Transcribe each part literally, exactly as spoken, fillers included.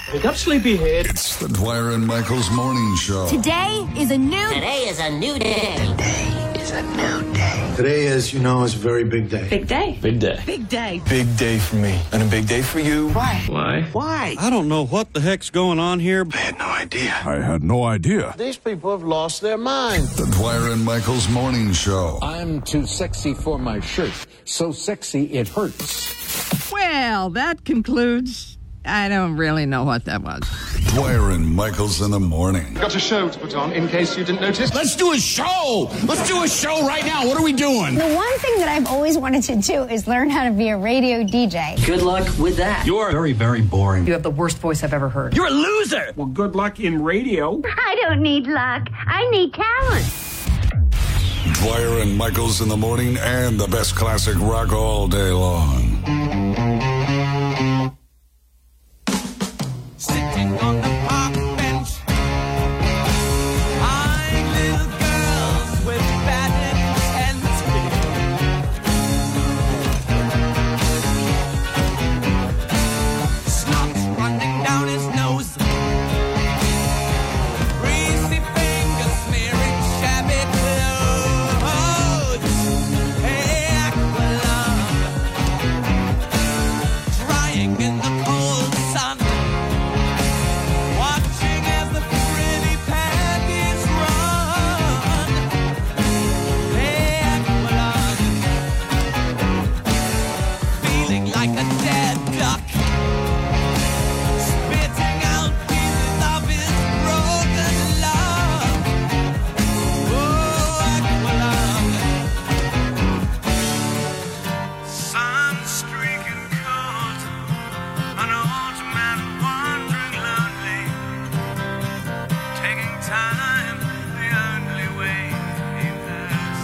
Wake up, sleepyhead. It's the Dwyer and Michaels Morning Show. Today is a new... Today is a new day. Today is a new day. Today, as you know, is a very big day. Big day. Big day. Big day. Big day for me. And a big day for you. Why? Why? Why? I don't know what the heck's going on here. I had no idea. I had no idea. These people have lost their minds. The Dwyer and Michaels Morning Show. I'm too sexy for my shirt. So sexy it hurts. Well, that concludes... I don't really know what that was. Dwyer and Michaels in the morning. Got a show to put on, in case you didn't notice. Let's do a show. Let's do a show right now. What are we doing? The one thing that I've always wanted to do is learn how to be a radio D J. Good luck with that. You're very, very boring. You have the worst voice I've ever heard. You're a loser. Well, good luck in radio. I don't need luck. I need talent. Dwyer and Michaels in the morning and the best classic rock all day long. Sitting on the park bench, eyeing little girls with bad intent. Snot running down his nose, greasy fingers smearing shabby clothes. Hey, Aqualung, drying in the cold sun. Watching as the pretty panties run. Hey, Aqualung, feeling like a dead duck, spitting out pieces of his broken love. Oh, Aqualung, sun streaking cold, an old man wandering lonely, taking time the only way he knows.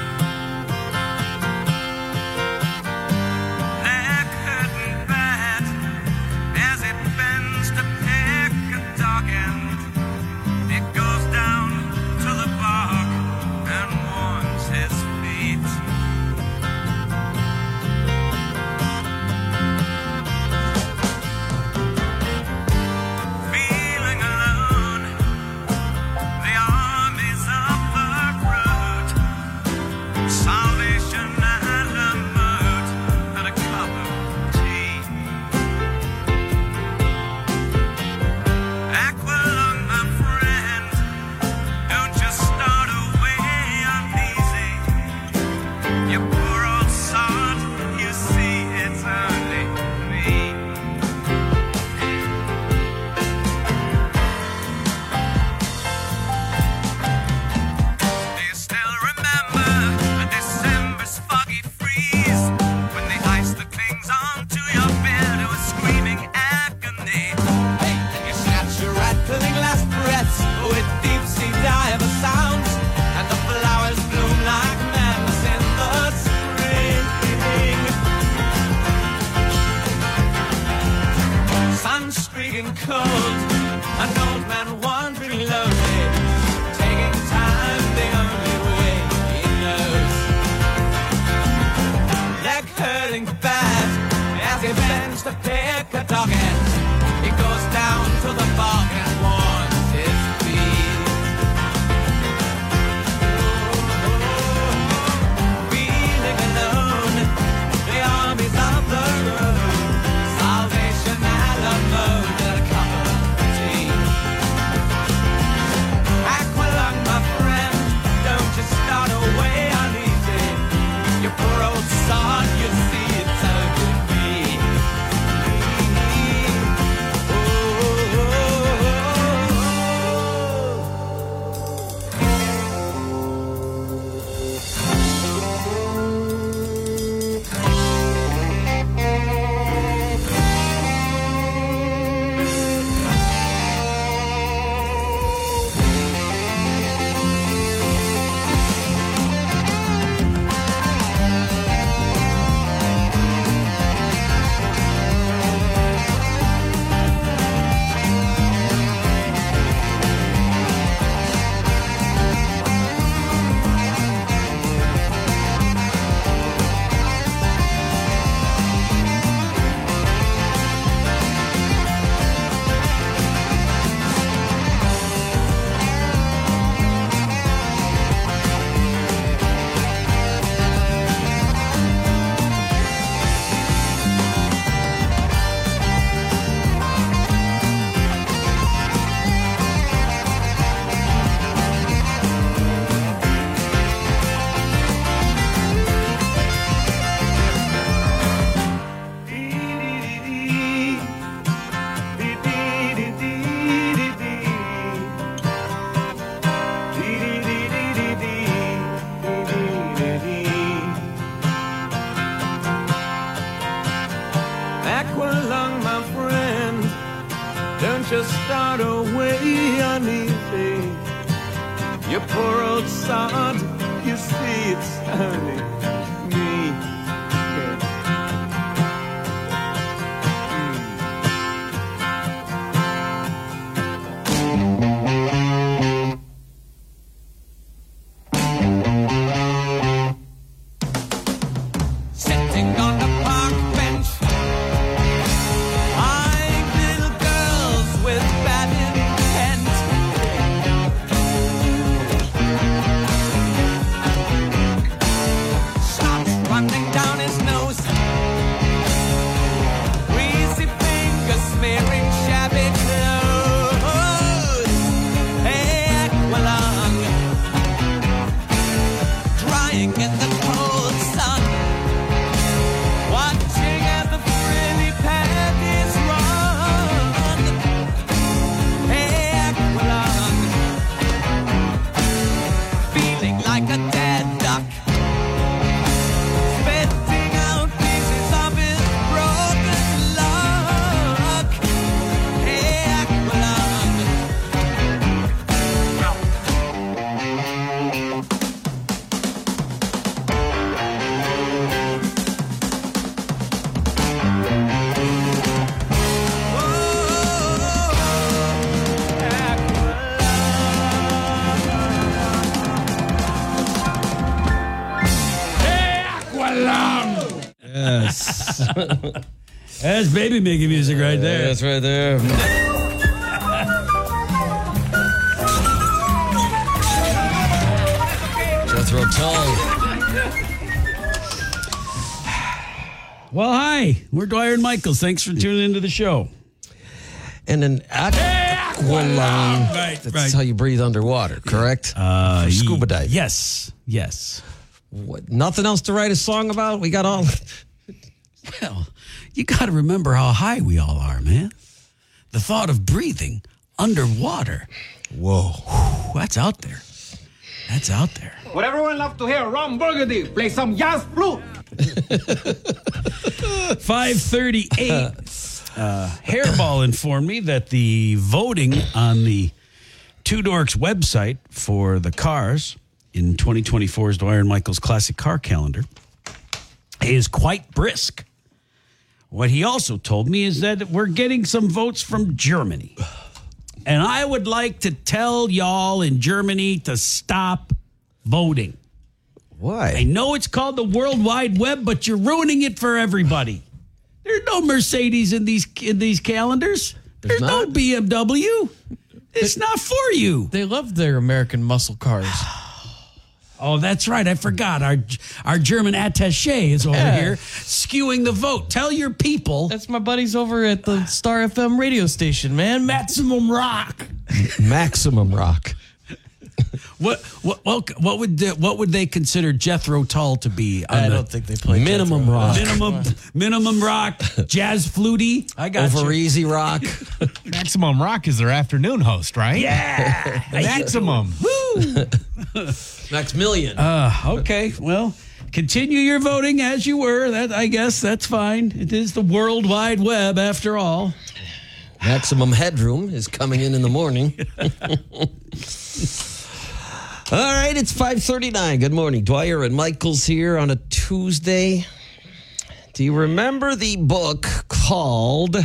Leg hurting bad as it bends to pick a dog end. It goes down to the bog and warms his feet. Feeling alone, the armies of the road, salvation and a mood and a cup of tea. Aqualung, my friend, don't just start away uneasy. You poor old sod, you see it's only me. Do you still remember a December's foggy freeze, when the ice that clings onto your beard was screaming agony? Hey, and you snatch your rattling last breaths with deep sea diver sounds, and the flowers bloom like madness in the spring. Sun streaking cold, an old man wandering lonely, taking time the only way he knows. Leg hurting bad as he bends to pick a dog end. He goes down to the bog and warms his feet. Feeling alone, the armies of the road, salvation and a mood and a cup of tea. don't you start away uneasy. You poor old sod, you see it's only me. Sitting on the park bench, eyeing little girls with bad intent. Snot running down his nose, greasy fingers smearing shabby clothes. Hey, Aqualung, drying in the cold sun, watching as the frilly panties run. Hey, Aqualung, feeling like a dead duck, spitting out pieces of his broken luck. Hey, Aqualung. Yes. That's baby making music right there. That's right there. Jethro Tull. Well, hi. We're Dwyer and Michaels. Thanks for tuning into the show. And an aqualung. Right, That's right. how you breathe underwater, correct? Uh, For scuba ye- diving. Yes, yes. What, nothing else to write a song about? We got all. Well, you got to remember how high we all are, man. The thought of breathing underwater. Whoa. Whew, that's out there. That's out there. Would everyone love to hear Ron Burgundy play some jazz flute? five thirty-eight. Uh, Hairball informed me that the voting on the Two Dorks website for the cars in twenty twenty-four's Dwyer and Michaels Classic Car Calendar is quite brisk. What he also told me is that we're getting some votes from Germany. And I would like to tell y'all in Germany to stop voting. Why? I know it's called the World Wide Web, but you're ruining it for everybody. There's no Mercedes in these in these calendars. There's, There's no not? B M W. It's not for you. They love their American muscle cars. Oh, that's right. I forgot. Our our German attaché is over Yeah. here skewing the vote. Tell your people. That's my buddies over at the Star F M radio station, man. Maximum Rock. Maximum Rock. What what what what would the, what would they consider Jethro Tull to be? on I the don't think they play Minimum Jethro. rock. minimum minimum rock, jazz fluty. I got Over you. easy rock. Maximum Rock is their afternoon host, right? Yeah, Maximum. Maximilian. Uh, okay, well, continue your voting as you were. That I guess that's fine. It is the World Wide Web after all. Maximum Headroom is coming in in the morning. All right, it's five thirty-nine. Good morning. Dwyer and Michaels here on a Tuesday. Do you remember the book called...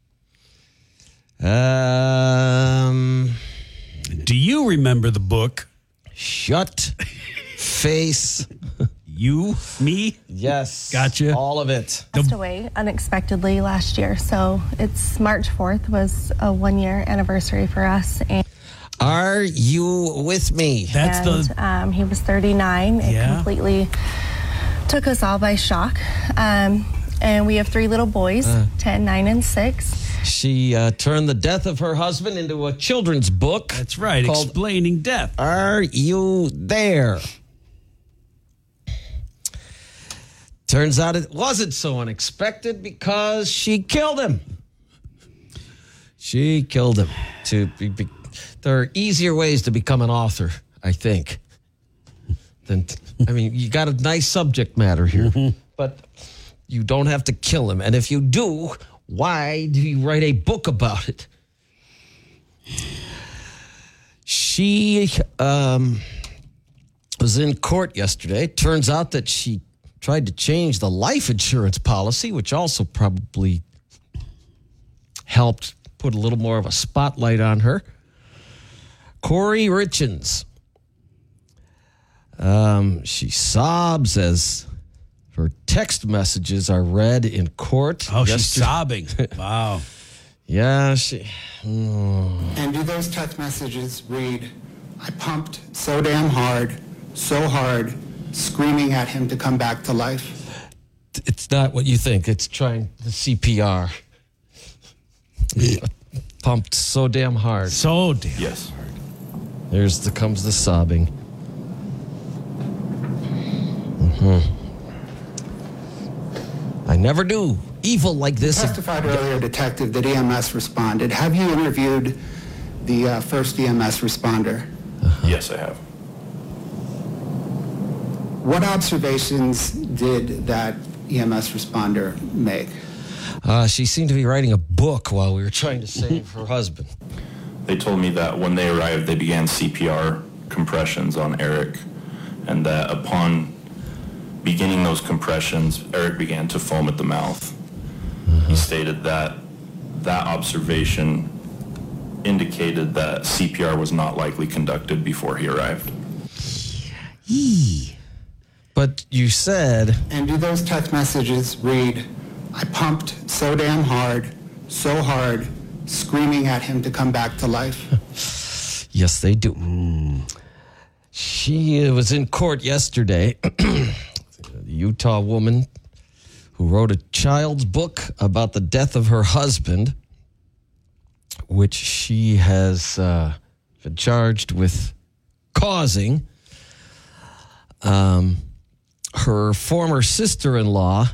Um, Do you remember the book? Shut Face. You, me? Yes. Gotcha. All of it. Passed away unexpectedly last year, so it's March fourth was a one-year anniversary for us. And Are you with me? That's and, the... um, he was thirty-nine. It Yeah. completely took us all by shock. Um, and we have three little boys, Uh. ten, nine, and six. She uh, turned the death of her husband into a children's book. That's right, called explaining death. Are You There? Turns out it wasn't so unexpected because she killed him. She killed him. To be, be, there are easier ways to become an author, I think. Than t- I mean, you got a nice subject matter here, but you don't have to kill him. And if you do, why do you write a book about it? She um, was in court yesterday. Turns out that she tried to change the life insurance policy, which also probably helped put a little more of a spotlight on her. Corey Richens. Um, she sobs as her text messages are read in court. Oh, yesterday. she's sobbing. Wow. Yeah, she... Mm. And do those text messages read, I pumped so damn hard, so hard, screaming at him to come back to life? It's not what you think. It's trying the C P R. Pumped so damn hard. So damn Yes. hard. There's the comes the sobbing. Mm-hmm. I never knew evil like this. You testified earlier, Detective, that E M S responded. Have you interviewed the uh, first E M S responder? Uh-huh. Yes, I have. What observations did that E M S responder make? Uh, she seemed to be writing a book while we were trying to save her husband. They told me that when they arrived, they began C P R compressions on Eric, and that upon beginning those compressions, Eric began to foam at the mouth. Uh-huh. He stated that that observation indicated that C P R was not likely conducted before he arrived. Yee. But you said... And do those text messages read, I pumped so damn hard, so hard, screaming at him to come back to life? Yes, they do. Mm. She was in court yesterday. A Utah woman who wrote a child's book about the death of her husband, which she has uh, been charged with causing. Um, her former sister-in-law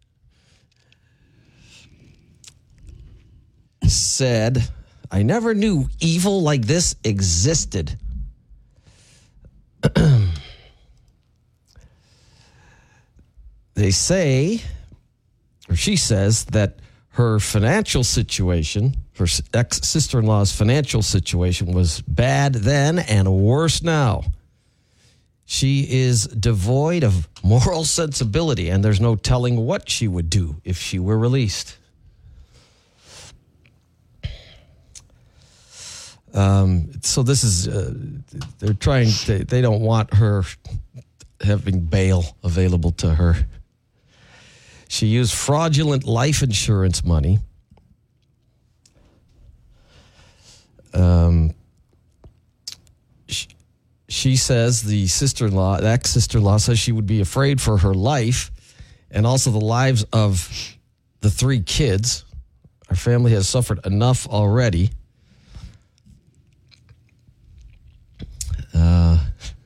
said, I never knew evil like this existed. They say, or she says, that her financial situation, her ex-sister-in-law's financial situation was bad then and worse now. She is devoid of moral sensibility, and there's no telling what she would do if she were released. Um, so this is, uh, they're trying, they, they don't want her having bail available to her. She used fraudulent life insurance money. Um, she, she says the sister-in-law, the ex-sister-in-law says she would be afraid for her life and also the lives of the three kids. Our family has suffered enough already. Uh,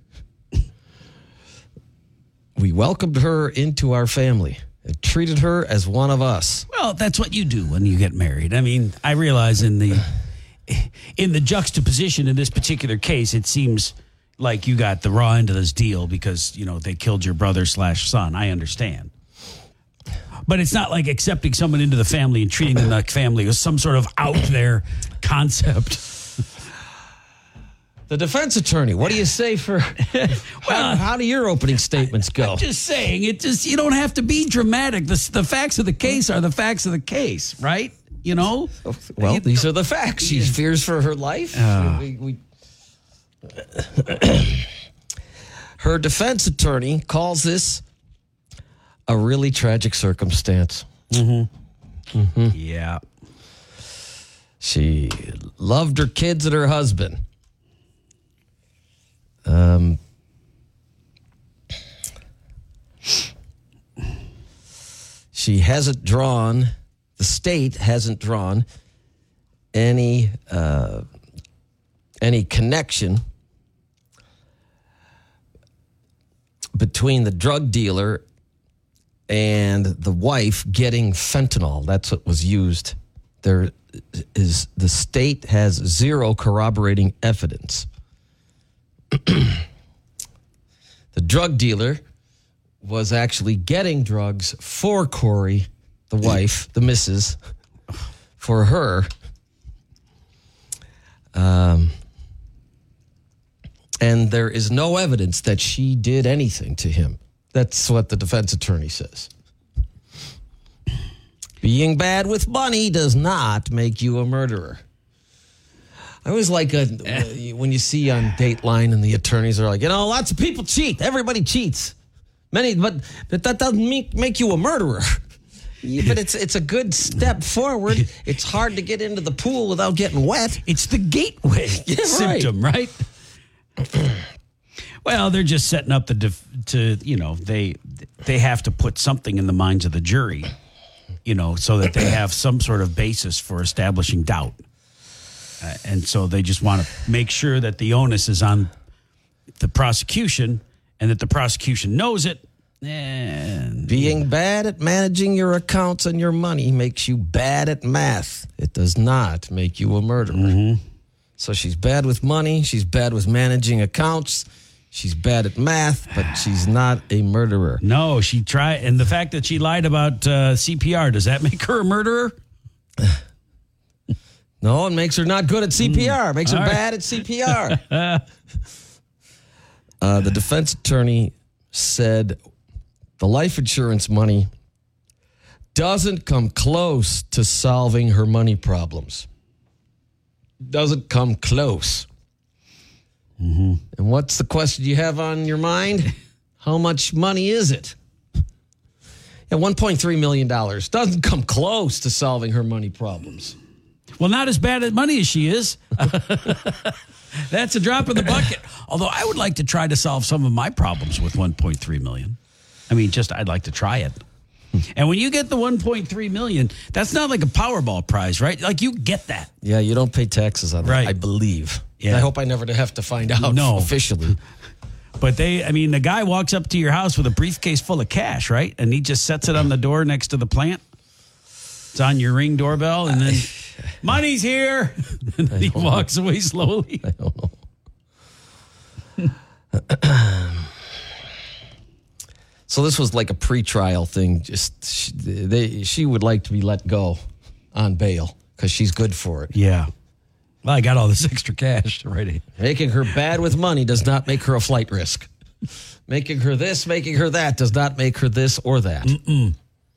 we welcomed her into our family and treated her as one of us. Well, that's what you do when you get married. I mean, I realize in the in the juxtaposition in this particular case, it seems like you got the raw end of this deal because, you know, they killed your brother slash son. I understand. But it's not like accepting someone into the family and treating them like family was some sort of out there concept. The defense attorney, what do you say for, well, how, how do your opening statements go? I'm just saying, it just, you don't have to be dramatic. The, the facts of the case are the facts of the case, right? You know? Well, these are the facts. She fears for her life. Uh. We, we, her defense attorney calls this a really tragic circumstance. Mm-hmm. Mm-hmm. Yeah. She loved her kids and her husband. Um, she hasn't drawn, the state hasn't drawn any uh, any connection between the drug dealer and the wife getting fentanyl. That's what was used. There is, the state has zero corroborating evidence. The drug dealer was actually getting drugs for Corey, the wife, the missus, for her. Um, and there is no evidence that she did anything to him. That's what the defense attorney says. Being bad with money does not make you a murderer. I always like a, when you see on Dateline and the attorneys are like, you know, lots of people cheat. Everybody cheats. Many, but, but that doesn't make, make you a murderer. Yeah, but it's it's a good step forward. It's hard to get into the pool without getting wet. It's the gateway Yeah, symptom, right? Well, they're just setting up the def- to you know they they have to put something in the minds of the jury, you know, so that they have some sort of basis for establishing doubt, uh, and so they just want to make sure that the onus is on the prosecution and that the prosecution knows it. And being bad at managing your accounts and your money makes you bad at math. It does not make you a murderer. Mm-hmm. So she's bad with money. She's bad with managing accounts. She's bad at math, but she's not a murderer. No, she tried. And the fact that she lied about uh, C P R, does that make her a murderer? No, it makes her not good at C P R. It makes her All right. bad at C P R. uh, the defense attorney said the life insurance money doesn't come close to solving her money problems. Doesn't come close. Mm-hmm. And what's the question you have on your mind? How much money is it? Yeah, one point three million dollars doesn't come close to solving her money problems. Well, not as bad at money as she is. That's a drop in the bucket. Although I would like to try to solve some of my problems with one point three million dollars. I mean, just I'd like to try it. And when you get the one point three million dollars, that's not like a Powerball prize, right? Like you get that. Yeah, you don't pay taxes on that, Right. I believe. Yeah. I hope I never have to find out No. officially. But they, I mean, the guy walks up to your house with a briefcase full of cash, right? And he just sets it on the door next to the plant. It's on your Ring doorbell, and then money's here. And then he walks away slowly. I don't know. So this was like a pre-trial thing. Just she, they, she would like to be let go on bail because she's good for it. Yeah. Well, I got all this extra cash already. Making her bad with money does not make her a flight risk. Making her this, making her that does not make her this or that. Mm-mm.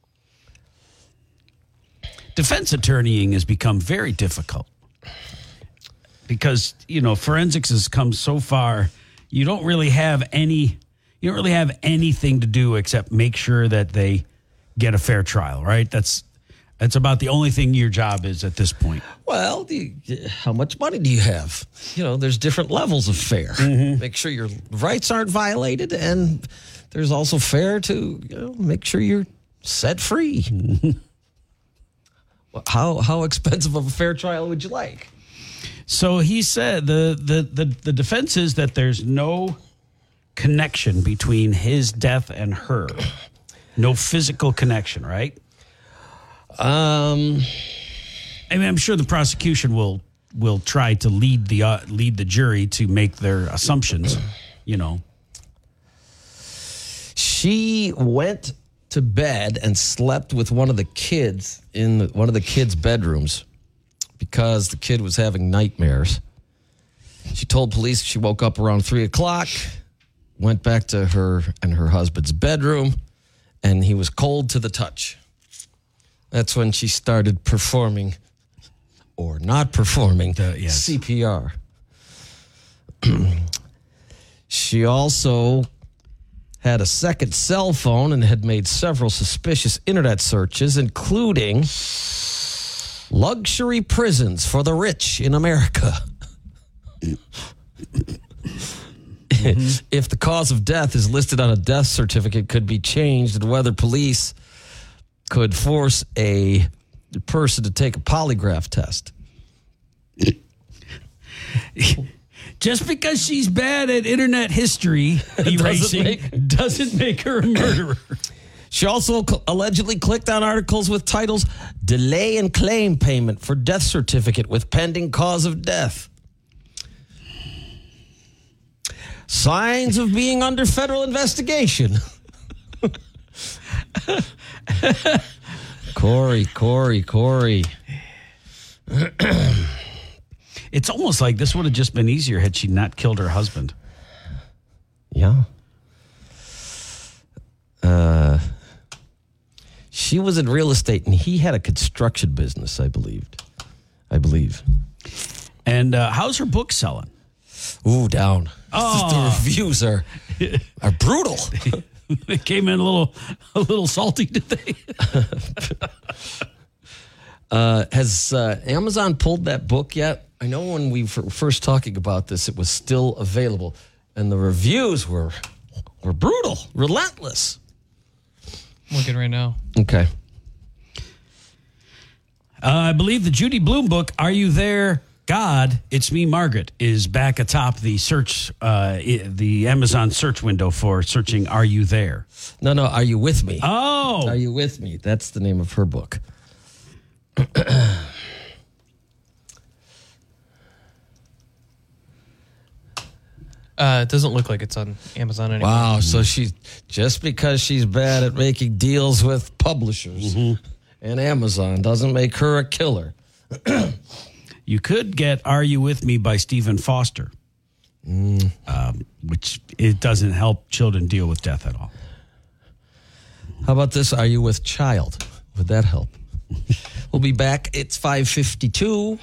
Defense attorneying has become very difficult because, you know, forensics has come so far. You don't really have any, you don't really have anything to do except make sure that they get a fair trial, right? That's, that's about the only thing your job is at this point. Well, the, how much money do you have? You know, there's different levels of fair. Mm-hmm. Make sure your rights aren't violated, and there's also fair to, you know, make sure you're set free. Mm-hmm. How how expensive of a fair trial would you like? So he said the, the, the, the defense is that there's no connection between his death and her. No physical connection, right? Um, I mean, I'm sure the prosecution will will try to lead the uh, lead the jury to make their assumptions, you know. She went to bed and slept with one of the kids in the, one of the kids' bedrooms because the kid was having nightmares. She told police she woke up around three o'clock, went back to her and her husband's bedroom, and he was cold to the touch. That's when she started performing or not performing The- yes. C P R. She also had a second cell phone and had made several suspicious internet searches, including luxury prisons for the rich in America. Mm-hmm. If the cause of death is listed on a death certificate, could be changed, and whether police could force a person to take a polygraph test. Just because she's bad at internet history erasing make- doesn't make her a murderer. She also cl- allegedly clicked on articles with titles, delay and claim payment for death certificate with pending cause of death. Signs of being under federal investigation. Corey, Corey, Corey. It's almost like this would have just been easier had she not killed her husband. Yeah. Uh, she was in real estate, and he had a construction business, I believed. I believe. And uh, how's her book selling? Ooh, down. Oh. The reviews are are brutal. They came in a little a little salty, did they? uh, has uh, Amazon pulled that book yet? I know when we were first talking about this, it was still available, and the reviews were were brutal, relentless. I'm looking right now. Okay. Uh, I believe the Judy Blume book, Are You There, God? It's Me, Margaret, is back atop the search, uh, the Amazon search window for searching Are You There? No, no, Are You With Me? Oh. Are You With Me? That's the name of her book. Uh, it doesn't look like it's on Amazon anymore. Wow, so she just because she's bad at making deals with publishers mm-hmm. and Amazon doesn't make her a killer. You could get Are You With Me by Stephen Foster, mm. um, which it doesn't help children deal with death at all. How about this? Are You With Child? Would that help? We'll be back. It's five fifty-two.